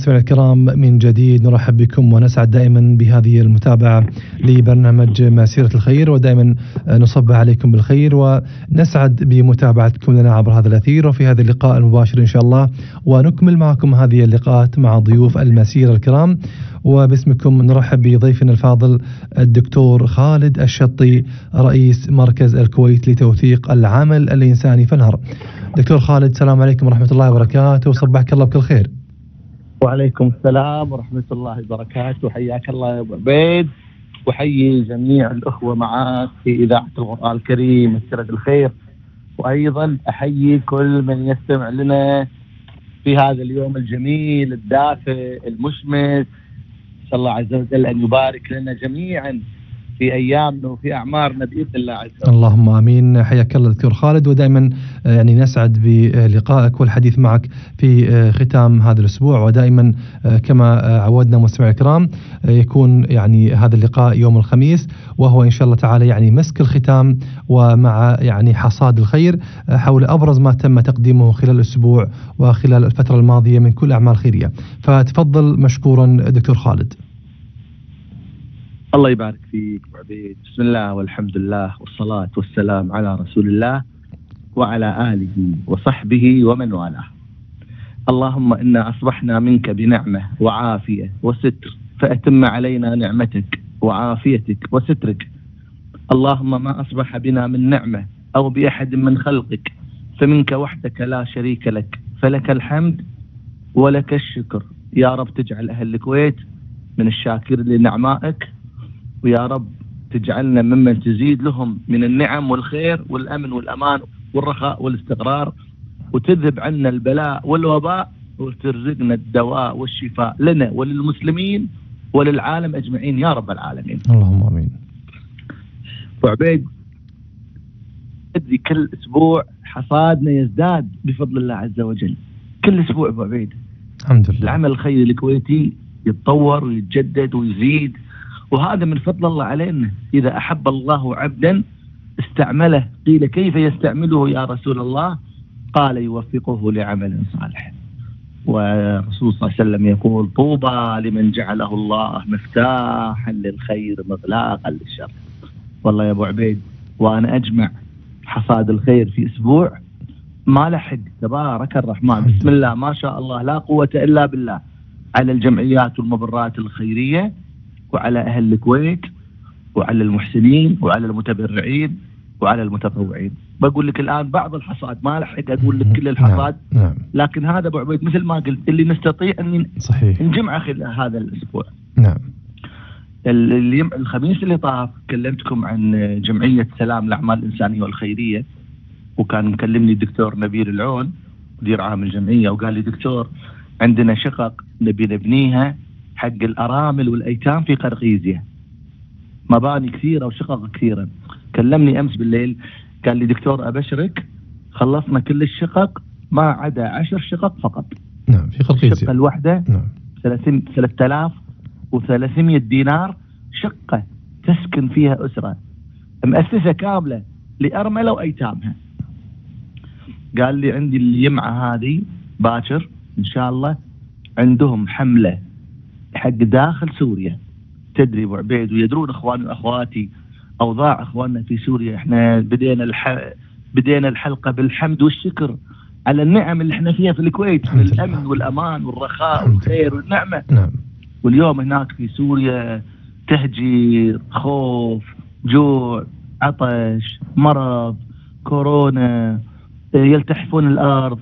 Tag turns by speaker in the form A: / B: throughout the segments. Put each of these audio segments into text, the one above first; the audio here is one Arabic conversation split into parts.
A: مستمعينا الكرام من جديد نرحب بكم ونسعد دائما بهذه المتابعة لبرنامج مسيرة الخير، ودائما نصبح عليكم بالخير ونسعد بمتابعتكم لنا عبر هذا الأثير وفي هذا اللقاء المباشر إن شاء الله، ونكمل معكم هذه اللقاءات مع ضيوف المسيرة الكرام. وباسمكم نرحب بضيفنا الفاضل الدكتور خالد الشطي، رئيس مركز الكويت لتوثيق العمل الإنساني فنهر. دكتور خالد، السلام عليكم ورحمة الله وبركاته، وصبحك الله بكل خير.
B: وعليكم السلام ورحمة الله وبركاته، حياك الله يا أبو عبيد، وحيي جميع الأخوة معك في إذاعة القرآن الكريم مسيرة الخير، وأيضا أحيي كل من يستمع لنا في هذا اليوم الجميل الدافئ المشمس. نسأل الله عز وجل أن يبارك لنا جميعا في أيامنا وفي أعمارنا بإذن الله عز وجل.
A: اللهم آمين. حياك الله دكتور خالد، ودائما يعني نسعد بلقائك والحديث معك في ختام هذا الأسبوع، ودائما كما عودنا مستمعي الكرام يكون يعني هذا اللقاء يوم الخميس، وهو إن شاء الله تعالى يعني مسك الختام ومع يعني حصاد الخير حول أبرز ما تم تقديمه خلال الأسبوع وخلال الفترة الماضية من كل أعمال خيرية. فتفضل مشكورا دكتور خالد.
B: الله يبارك فيك أبو عبيد. بسم الله والحمد لله والصلاة والسلام على رسول الله وعلى آله وصحبه ومن والاه. اللهم إنا أصبحنا منك بنعمة وعافية وستر، فأتم علينا نعمتك وعافيتك وسترك. اللهم ما أصبح بنا من نعمة أو بأحد من خلقك فمنك وحدك لا شريك لك، فلك الحمد ولك الشكر. يا رب تجعل أهل الكويت من الشاكر لنعمائك، ويا رب تجعلنا ممن تزيد لهم من النعم والخير والأمن والأمان والرخاء والاستقرار، وتذهب عنا البلاء والوباء، وترزقنا الدواء والشفاء لنا وللمسلمين وللعالم أجمعين يا رب العالمين.
A: اللهم آمين.
B: أبو عبيد، كل أسبوع حصادنا يزداد بفضل الله عز وجل، كل أسبوع أبو عبيد
A: الحمد لله.
B: العمل الخيري الكويتي يتطور ويتجدد ويزيد، وهذا من فضل الله علينا. إذا أحب الله عبدا استعمله. قيل كيف يستعمله يا رسول الله؟ قال يوفقه لعمل صالح. والرسول صلى الله عليه وسلم يقول طوبى لمن جعله الله مفتاحا للخير مغلاقا للشر. والله يا أبو عبيد، وأنا أجمع حصاد الخير في أسبوع ما لحق. تبارك الرحمن، بسم الله ما شاء الله لا قوة إلا بالله، على الجمعيات والمبرات الخيرية وعلى أهل الكويت وعلى المحسنين وعلى المتبرعين وعلى المتطوعين. بقول لك الآن بعض الحصاد، ما لحق أقول لك كل الحصاد.
A: نعم.
B: لكن هذا أبو عبيد مثل ما قلت اللي نستطيع أن
A: صحيح
B: نجمع خلال هذا الأسبوع.
A: نعم.
B: الخميس اللي طاف كلمتكم عن جمعية سلام الأعمال الإنسانية والخيرية، وكان مكلمني الدكتور نبيل العون مدير عام الجمعية، وقال لي دكتور عندنا شقق نبي نبنيها حق الأرامل والأيتام في قرقيزية، مباني كثيرة وشقق كثيرة. كلمني أمس بالليل قال لي دكتور أبشرك خلصنا كل الشقق ما عدا 10 شقق فقط.
A: نعم، في قرقيزية.
B: الشقة الواحدة 3300 دينار شقة تسكن فيها أسرة مؤسسة كاملة لأرملة وأيتامها. قال لي عندي الجمعة هذه باكر إن شاء الله عندهم حملة حق داخل سوريا. تدري أبو عبيد ويدرون إخواني وأخواتي أوضاع إخواننا في سوريا. إحنا بدينا الحلقة بالحمد والشكر على النعم اللي إحنا فيها في الكويت من الأمن والأمان والرخاء والخير والنعمة.
A: نعم.
B: واليوم هناك في سوريا تهجير، خوف، جوع، عطش، مرض، كورونا، يلتحفون الأرض،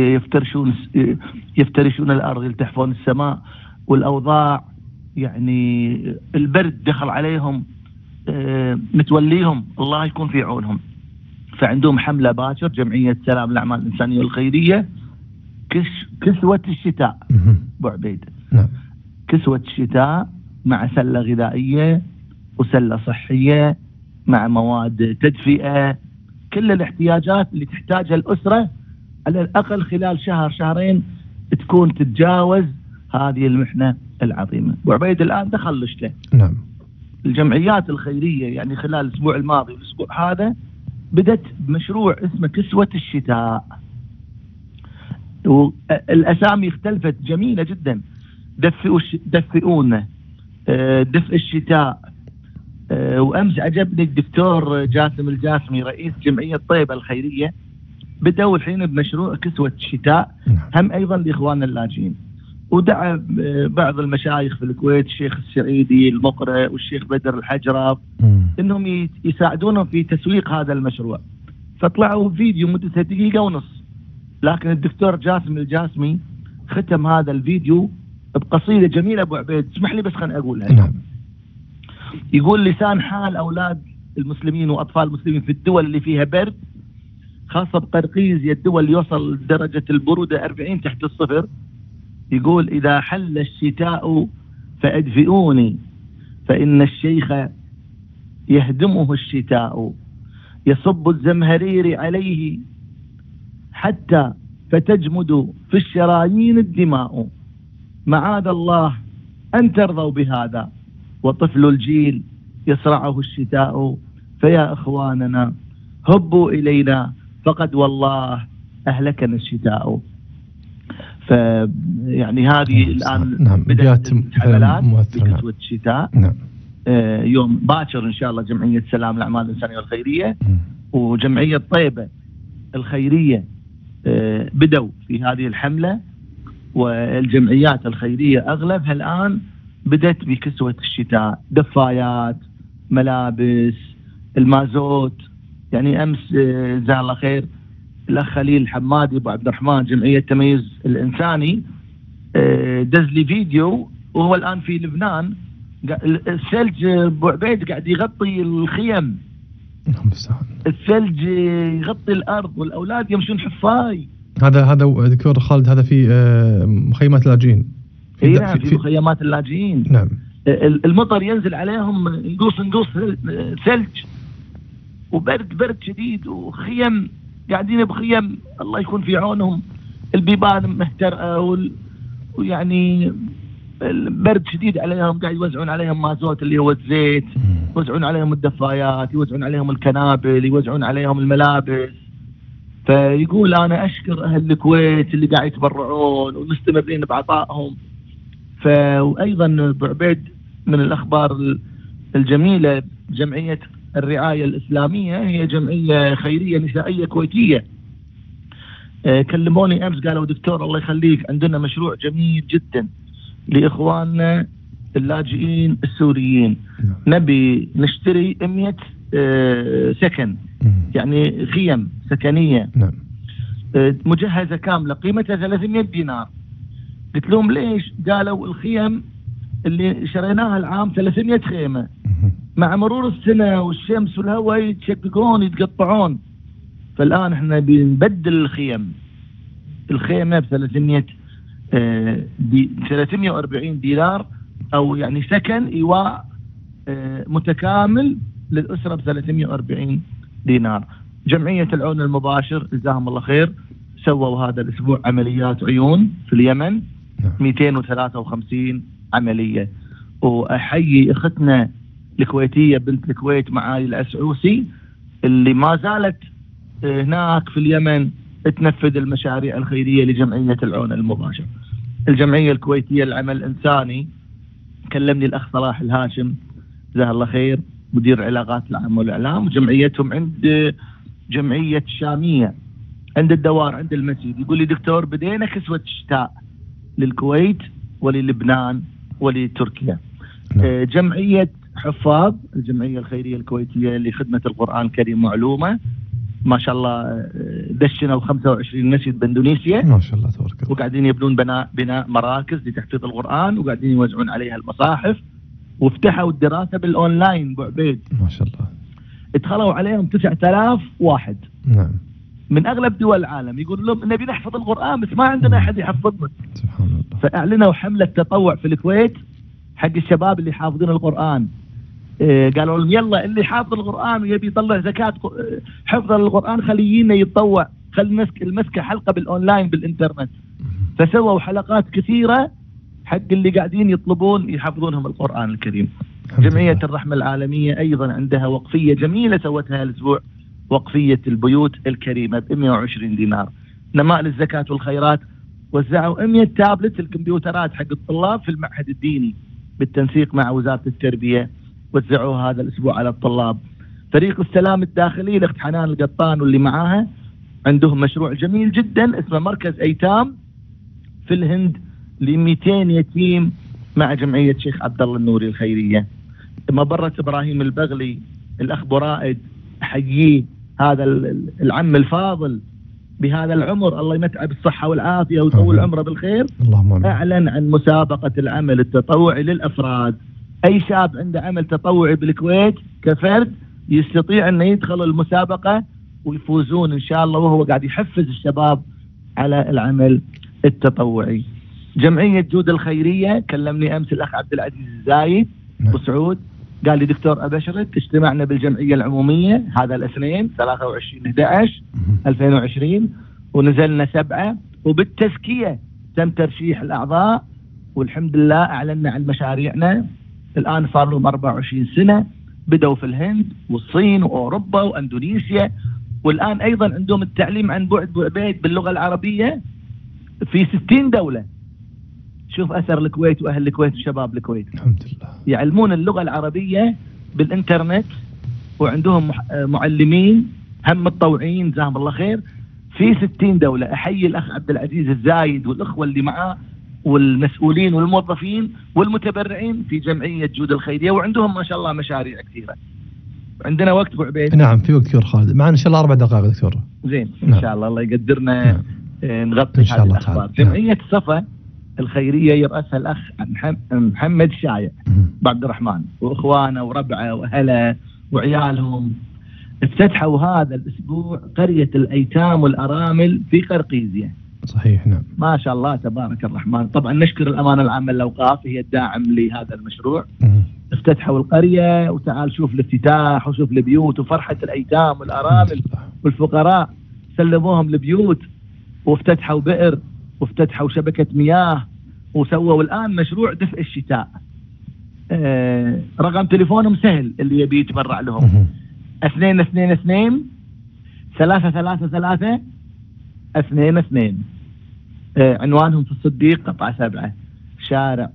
B: يفترشون الأرض، يلتحفون السماء، والأوضاع يعني البرد دخل عليهم متوليهم، الله يكون في عونهم. فعندهم حملة باكر جمعية سلام الأعمال الإنسانية والخيرية، كسوة الشتاء أبو عبيد.
A: نعم.
B: كسوة الشتاء مع سلة غذائية وسلة صحية مع مواد تدفئة، كل الاحتياجات اللي تحتاجها الأسرة على الأقل خلال شهر شهرين تكون تتجاوز هذه المحنة العظيمة. أبو عبيد الآن دخل لشته.
A: نعم.
B: الجمعيات الخيرية يعني خلال الأسبوع الماضي والأسبوع هذا بدأت بمشروع اسمه كسوة الشتاء، والأسامي اختلفت جميلة جدا. دفئونا، دفء الشتاء. وأمس عجبني الدكتور جاسم الجاسمي رئيس جمعية طيبة الخيرية، بدأوا الحين بمشروع كسوة الشتاء هم أيضا لإخواننا اللاجئين، ودعا بعض المشايخ في الكويت، الشيخ السعيدي المقرئ والشيخ بدر الحجرب، إنهم يساعدونهم في تسويق هذا المشروع. فطلعوا فيديو مدته 1.5 دقيقة، لكن الدكتور جاسم الجاسمي ختم هذا الفيديو بقصيدة جميلة. أبو عبيد اسمح لي بس خليني أقولها.
A: نعم.
B: يقول: لسان حال أولاد المسلمين وأطفال المسلمين في الدول اللي فيها برد، خاصة بقرقيز، الدول اللي يوصل درجة البرودة 40 تحت الصفر. يقول: إذا حل الشتاء فأدفئوني، فإن الشيخ يهدمه الشتاء، يصب الزمهرير عليه حتى فتجمد في الشرايين الدماء. معاذ الله أن ترضوا بهذا، وطفل الجيل يصرعه الشتاء. فيا إخواننا هبوا إلينا، فقد والله أهلكنا الشتاء. فيعني هذه الآن بدأت الحملات في كسوة الشتاء. يوم باكر إن شاء الله جمعية سلام الأعمال الإنسانية والخيرية وجمعية طيبة الخيرية بدأوا في هذه الحملة، والجمعيات الخيرية أغلبها الآن بدأت بكسوة الشتاء، دفايات، ملابس، المازوت. يعني أمس جزاه الله خير الأخ خليل الحمادي أبو عبد الرحمن جمعية تميز الإنساني دز لي فيديو وهو الآن في لبنان، الثلج أبو عبيد قاعد يغطي الخيم، الثلج يغطي الأرض والأولاد يمشون حفاي.
A: هذا دكتور خالد، هذا في مخيمات اللاجئين.
B: نعم، في مخيمات اللاجئين.
A: نعم.
B: المطر ينزل عليهم نقوص ثلج وبرد شديد، وخيم قاعدين بخيم الله يكون في عونهم، البيبان مهترئة ويعني البرد شديد عليهم، قاعد يوزعون عليهم مازوت اللي هو الزيت، يوزعون عليهم الدفايات، يوزعون عليهم الكنابل، يوزعون عليهم الملابس. فيقول أنا أشكر أهل الكويت اللي قاعد يتبرعون ومستمرين بعطائهم. وأيضا أبو عبيد من الأخبار الجميلة، جمعية الرعاية الإسلامية هي جمعية خيرية نسائية كويتية، كلموني أمس قالوا دكتور الله يخليك عندنا مشروع جميل جدا لإخواننا اللاجئين السوريين، نبي نشتري 100 سكن، يعني خيم سكنية مجهزة كاملة قيمتها 300 دينار. قلت لهم ليش؟ قالوا الخيم اللي شريناها العام 300 خيمة، مع مرور السنة والشمس والهواء يتشققون يتقطعون، فالآن احنا بنبدل الخيمة ب 340 دينار، أو يعني سكن إيواء متكامل للأسرة ب 340 دينار. جمعية العون المباشر جزاهم الله خير سووا هذا الأسبوع عمليات عيون في اليمن 253 عملية. وأحيي أختنا الكويتية بنت الكويت معالي الأسعوسي اللي ما زالت هناك في اليمن تنفذ المشاريع الخيرية لجمعية العون المباشر. الجمعية الكويتية للعمل الإنساني كلمني الأخ صلاح الهاشم جزاه الله خير مدير العلاقات العامة والإعلام، وجمعيتهم عند جمعية الشامية عند الدوار عند المسجد، يقول لي دكتور بدينا كسوة الشتاء للكويت وللبنان ولتركيا. جمعية حفاظ الجمعية الخيرية الكويتية لخدمة القرآن الكريم وعلومه ما شاء الله دشنوا 25 مسجد باندونيسيا
A: ما شاء الله تبارك الله،
B: وقاعدين يبنون بناء مراكز لتحفيظ القرآن وقاعدين يوزعون عليها المصاحف، وافتحوا الدراسة بالأونلاين أبو عبيد
A: ما شاء الله.
B: ادخلوا عليهم 9000 واحد
A: نعم
B: من أغلب دول العالم، يقول لهم نبي نحفظ القرآن بس ما عندنا أحد يحفظنا.
A: سبحان الله.
B: فأعلنوا حملة تطوع في الكويت حق الشباب اللي حافظين القرآن، قالوا لهم يلا اللي حافظ القرآن ويبي يطلع زكاة حفظ القرآن خلينا يتطوع، خلي المسكة حلقة بالأونلاين بالإنترنت. فسووا حلقات كثيرة حق اللي قاعدين يطلبون يحفظونهم القرآن الكريم. جمعية الرحمة العالمية أيضا عندها وقفية جميلة سوتها الأسبوع، وقفية البيوت الكريمة ب 120 دينار، نماء للزكاة والخيرات وزعوا 100 تابلت الكمبيوترات حق الطلاب في المعهد الديني بالتنسيق مع وزارة التربية، وزعوها هذا الأسبوع على الطلاب. فريق السلام الداخلي الأخت حنان القطان واللي معاها عندهم مشروع جميل جدا اسمه مركز أيتام في الهند ل200 يتيم مع جمعية شيخ عبد الله النوري الخيرية. مبرة إبراهيم البغلي الأخ أبو رائد أحييه، هذا العم الفاضل بهذا العمر، الله يمتعه بالصحة والعافية ويطول عمره بالخير.
A: اللهم
B: أعلن عن مسابقة العمل التطوعي للأفراد. أي شاب عنده عمل تطوعي بالكويت كفرد يستطيع أن يدخل المسابقة ويفوزون إن شاء الله، وهو قاعد يحفز الشباب على العمل التطوعي. جمعية جود الخيرية كلمني أمس الأخ عبد العزيز الزايد بسعود، قال لي دكتور أبشرك اجتمعنا بالجمعية العمومية هذا الاثنين 23/11/2020 ونزلنا 7، وبالتزكية تم ترشيح الأعضاء، والحمد لله أعلنا عن مشاريعنا. الآن صار لهم 24 سنة، بدأوا في الهند والصين وأوروبا وأندونيسيا، والآن أيضا عندهم التعليم عن بعد بعبيد باللغة العربية في 60 دولة. شوف أثر الكويت وأهل الكويت وشباب الكويت،
A: الحمد لله
B: يعلمون اللغة العربية بالإنترنت، وعندهم معلمين هم متطوعين جزاهم الله خير في 60 دولة. أحيي الأخ عبد العزيز الزايد والأخوة اللي معاه والمسؤولين والموظفين والمتبرعين في جمعية جود الخيرية، وعندهم ما شاء الله مشاريع كثيرة. عندنا وقت أبو عبيد؟
A: نعم في وقت دكتور خالد، معنا إن شاء الله 4 دقائق دكتور.
B: زين إن شاء الله، الله يقدرنا نغطي هذه الأخبار. جمعية صفا الخيرية يرأسها الأخ محمد شايع عبد الرحمن وإخوانه وربعه وأهله وعيالهم، افتتحوا هذا الأسبوع قرية الأيتام والأرامل في قرقيزية.
A: صحيح نعم
B: ما شاء الله تبارك الرحمن. طبعا نشكر الأمانة العامة للأوقاف، هي الداعم لهذا المشروع. افتتحوا القرية، وتعال شوف الافتتاح وشوف البيوت وفرحة الأيتام والأرامل والفقراء، سلموهم البيوت وافتتحوا بئر وافتتحوا شبكة مياه، وسووا الآن مشروع دفء الشتاء. رقم تليفونهم سهل اللي يبي يتبرع لهم 222 333 22. عنوانهم في الصديق قطعة 7 شارع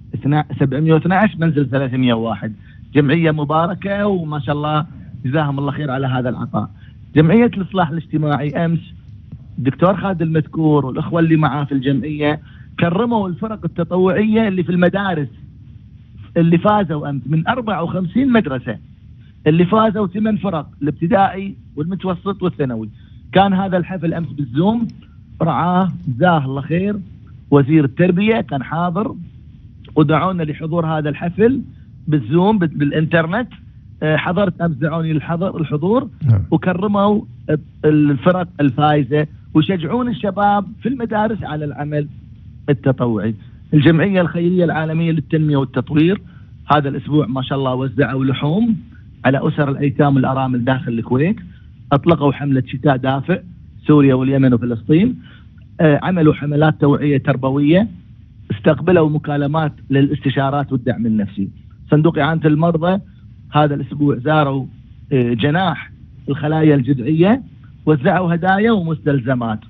B: 712 منزل 301. جمعية مباركة وما شاء الله جزاهم الله خير على هذا العطاء. جمعية الإصلاح الاجتماعي أمس الدكتور خالد المذكور والأخوة اللي معاه في الجمعية كرموا الفرق التطوعية اللي في المدارس اللي فازوا أمس من 54 مدرسة، اللي فازوا 8 فرق، الابتدائي والمتوسط والثانوي. كان هذا الحفل أمس بالزوم، رعاه جزاه الله خير وزير التربية، كان حاضر ودعونا لحضور هذا الحفل بالزوم بالإنترنت. حضرت أمس، دعوني الحضور وكرموا الفرق الفائزة ويشجعون الشباب في المدارس على العمل التطوعي. الجمعية الخيرية العالمية للتنمية والتطوير هذا الأسبوع ما شاء الله وزعوا لحوم على أسر الأيتام والأرامل داخل الكويت. أطلقوا حملة شتاء دافئ سوريا واليمن وفلسطين. عملوا حملات توعية تربوية. استقبلوا مكالمات للاستشارات والدعم النفسي. صندوق إعانة المرضى هذا الأسبوع زاروا جناح الخلايا الجذعية، وزعوا هدايا ومستلزمات.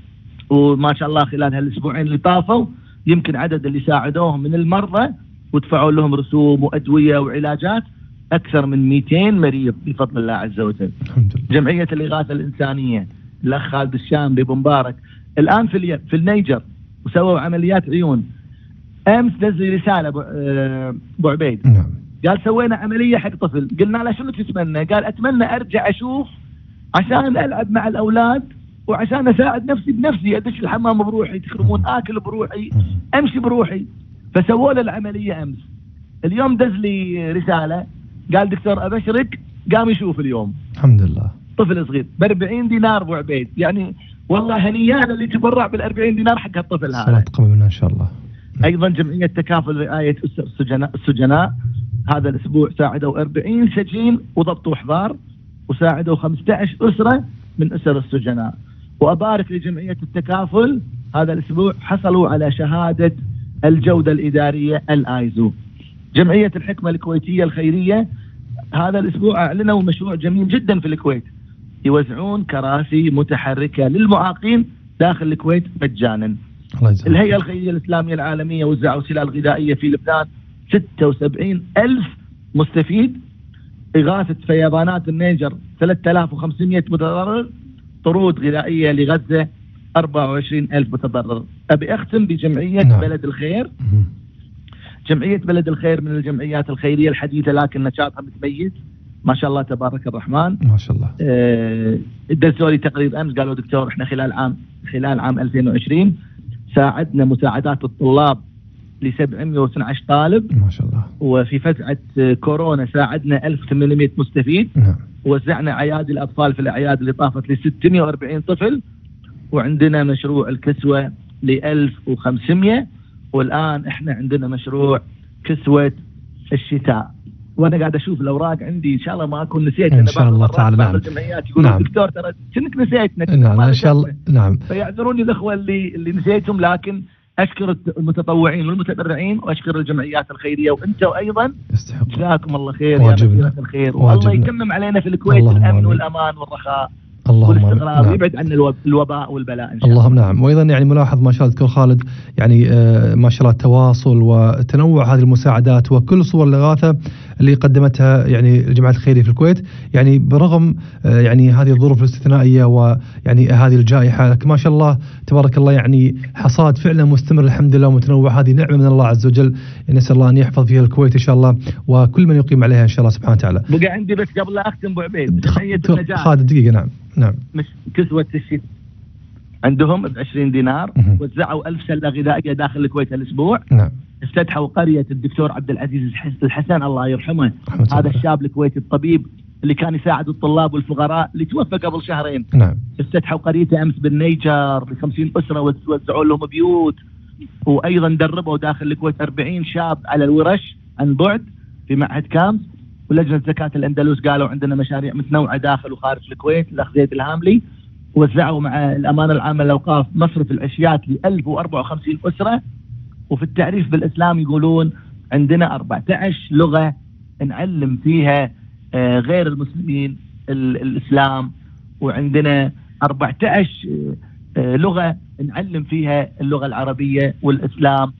B: وما شاء الله خلال هالأسبوعين اللي طافوا يمكن عدد اللي ساعدوهم من المرضى ودفعوا لهم رسوم وأدوية وعلاجات أكثر من 200 مريض بفضل الله عز وجل. جمعية الإغاثة الإنسانية الأخ خالد الشامري بمبارك الآن في النيجر وسووا عمليات عيون. أمس نزل رسالة أبو عبيد قال سوينا عملية حق طفل. قلنا له شنو تتمنى؟ قال أتمنى أرجع أشوف عشان ألعب مع الأولاد وعشان أساعد نفسي بنفسي، أدش الحمام بروحي، تخرمون آكل بروحي، أمشي بروحي. فسووا له العملية أمس. اليوم دز لي رسالة قال دكتور أبشرك قام يشوف اليوم
A: الحمد لله.
B: طفل صغير ب40 دينار أبو عبيد، يعني والله هنيان اللي تبرع بال40 دينار حق الطفل هذا.
A: الله يتقبل منا إن شاء الله.
B: أيضا جمعية تكافل رعاية السجناء هذا الأسبوع ساعدوا 40 سجين وضبطوا حضار، وساعدوا 15 أسرة من أسر السجناء. وأبارك لجمعية التكافل هذا الأسبوع حصلوا على شهادة الجودة الإدارية الآيزو. جمعية الحكمة الكويتية الخيرية هذا الأسبوع أعلنوا مشروع جميل جدا في الكويت، يوزعون كراسي متحركة للمعاقين داخل الكويت مجانا. الهيئة الخيرية الإسلامية العالمية وزعوا سلال غذائية في لبنان 76,000 مستفيد. إغاثة فيضانات النيجر 3500 متضرر. طرود غذائية لغزة 24,000 متضرر. أبي أختم بجمعية بلد الخير. جمعية بلد الخير من الجمعيات الخيرية الحديثة لكن نشاطها متميز ما شاء الله تبارك الرحمن.
A: ما شاء الله.
B: دزوا لي تقرير أمس قالوا دكتور إحنا خلال عام 2020 ساعدنا مساعدات الطلاب ل 712 طالب.
A: ما شاء الله.
B: وفي فزعة كورونا ساعدنا 1800 مستفيد. وزعنا عيادي الأطفال في الأعياد اللي طافت ل 640 طفل. وعندنا مشروع الكسوة ل 1500. والآن إحنا عندنا مشروع كسوة الشتاء. وأنا قاعد أشوف الأوراق عندي إن شاء الله ما أكون نسيت.
A: إن شاء الله تعالى. نعم.
B: الجمعيات يقولون دكتور ترى كنك نسيتنا.
A: نعم إن شاء الله. نعم.
B: فيعذروني الأخوة اللي نسيتهم، لكن أشكر المتطوعين والمتبرعين وأشكر الجمعيات الخيرية وأنتم أيضا جزاكم الله خير يا مسيرة الخير. والله يتمم علينا في الكويت الأمن والأمان والرخاء والاستقرار ويبعد عنا الوباء والبلاء إن شاء الله.
A: اللهم نعم. وأيضا يعني ملاحظ ما شاء الله دكتور خالد يعني ما شاء الله التواصل وتنوع هذه المساعدات وكل صور الإغاثة اللي قدمتها يعني الجمعيات الخيرية في الكويت، يعني برغم يعني هذه الظروف الاستثنائية ويعني هذه الجائحة، لكن ما شاء الله تبارك الله يعني حصاد فعلا مستمر الحمد لله ومتنوع. هذه نعمة من الله عز وجل، نسأل الله أن يحفظ فيها الكويت إن شاء الله وكل من يقيم عليها إن شاء الله سبحانه وتعالى.
B: بقى عندي بس قبل لا أختم أبو عبيد
A: خالد دقيقة. نعم.
B: مش كسوة الشتاء عندهم ب20 دينار. وزعوا 1000 سلة غذائية داخل الكويت الأسبوع.
A: نعم.
B: استدحوا قرية الدكتور عبد العزيز الحسن الله يرحمه. هذا الشاب الكويتي الطبيب اللي كان يساعد الطلاب والفقراء اللي توفى قبل شهرين.
A: نعم.
B: استدحوا قريته أمس بالنيجر ل50 أسرة ووزعوا لهم بيوت. وأيضا دربوا داخل الكويت 40 شاب على الورش عن بعد في معهد كامس. ولجنة زكاة الأندلس قالوا عندنا مشاريع متنوعة داخل وخارج الكويت. الأخ زيد الهاملي وزعوا مع الأمانة العامة للأوقاف مصرف العشيات ل 1054 أسرة. وفي التعريف بالإسلام يقولون عندنا 14 لغة نعلم فيها غير المسلمين الإسلام، وعندنا 14 لغة نعلم فيها اللغة العربية والإسلام،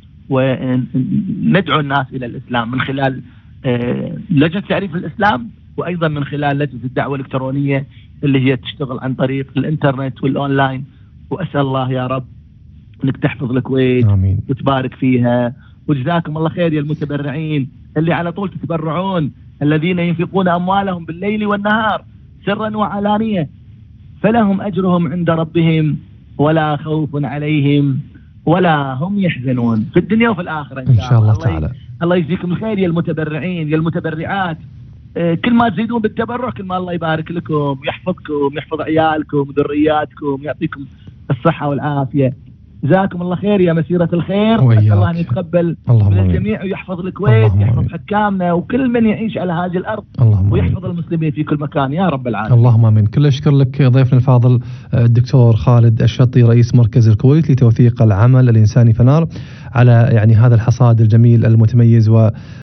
B: وندعو الناس إلى الإسلام من خلال لجنة تعريف الإسلام، وأيضا من خلال لجنة الدعوة الإلكترونية اللي هي تشتغل عن طريق الإنترنت والأونلاين. وأسأل الله يا رب أنك تحفظ الكويت
A: آمين.
B: وتبارك فيها. وجزاكم الله خير يا المتبرعين اللي على طول تتبرعون، الذين ينفقون أموالهم بالليل والنهار سرا وعلانية، فلهم أجرهم عند ربهم ولا خوف عليهم ولا هم يحزنون في الدنيا وفي الآخرة
A: إن شاء الله تعالى.
B: الله يجزيكم الخير يا المتبرعين يا المتبرعات. كل ما تزيدون بالتبرع كل ما الله يبارك لكم، يحفظكم، يحفظ عيالكم وذرياتكم، يعطيكم الصحة والعافية. جزاكم الله خير يا مسيرة الخير. أسأل الله أن يتقبل من الجميع ويحفظ الكويت، يحفظ حكامنا وكل من يعيش على هذه الأرض، ويحفظ المسلمين في كل مكان يا رب العالمين.
A: اللهم آمين. كل الشكر لك ضيفنا الفاضل الدكتور خالد الشطي رئيس مركز الكويت لتوثيق العمل الإنساني فنار على يعني هذا الحصاد الجميل المتميز